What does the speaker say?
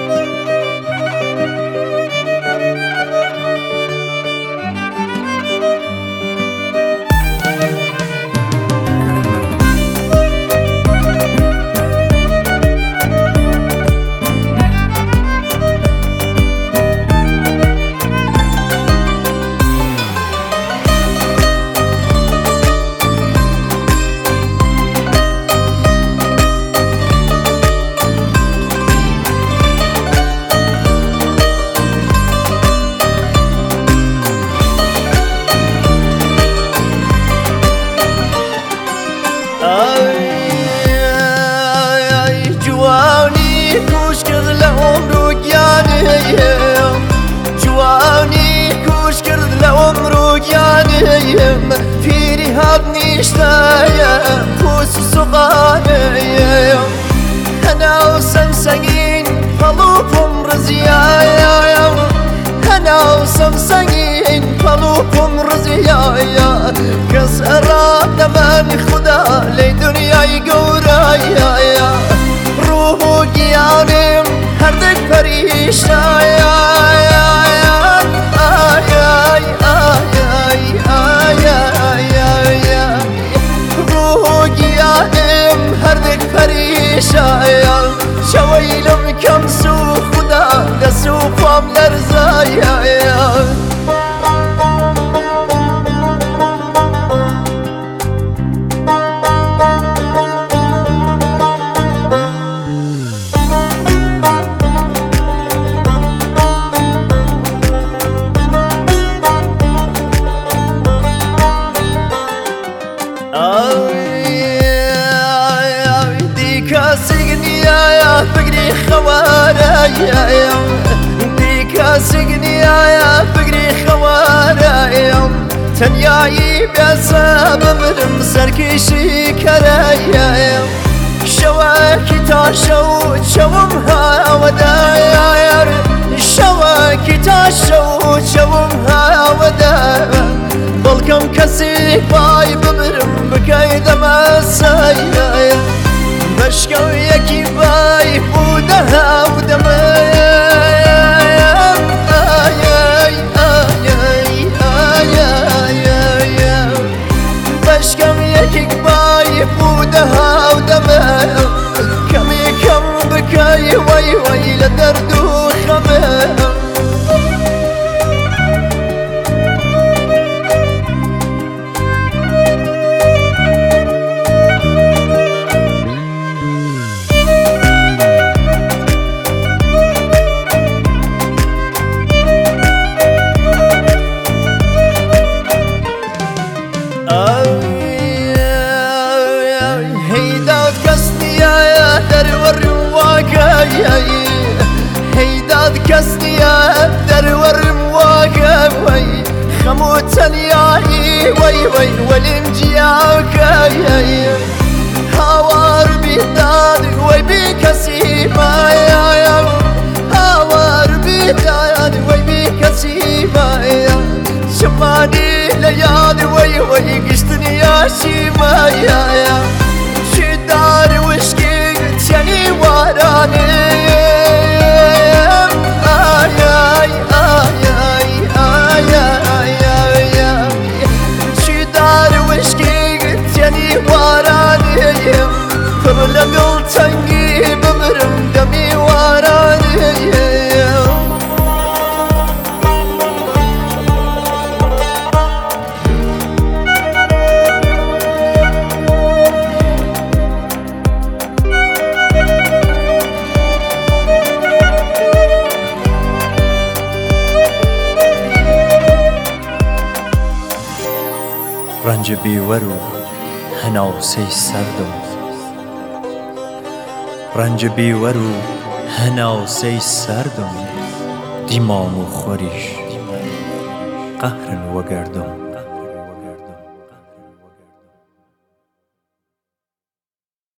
جوانی کوش کرد لعمرو گیانیم جوانی کوش کرد لعمرو گیانیم پیری هات نیشتایم کوس سقانیم هنا و سمسنگین پلوپم رزیایم هنا و سمسنگین پلوپم رزیایم کس اراد من خدا لی دنیای گورایم روح و گیانم هردک پریشایم روح و گیانم هردک پریشایم شویلم کم سو خدا دسو پام لرزایم سجنيايا فقري خواريا ديكا سجنيايا فقري خواريا تنياي بسبب مرم سركشي كرايا شواكي تاشو شومها ودايا شواكي تاشو شومها ودايا بلكم كسي باي بمرم بكايد مسايا بشكو يكي باي بودها ودمايم بشكو يكي باي بودها ودمايم كمي كم بكاي وي وي لدرد وخمام هيداد كسنيا درور مواقعي خموت الياي وي وي والمجياكي هوار بيداد وي بكسيما هوار بيداد وي بكسيما شماني ليالي وي وي قشتني يا شيما شدار وشكي تشاني وراني لقل تنقي بمرم دمي وراني رنج بیورو هناسه سردم رنج بیورو هناسه سردم دیمام و خوریش قهرن و گردم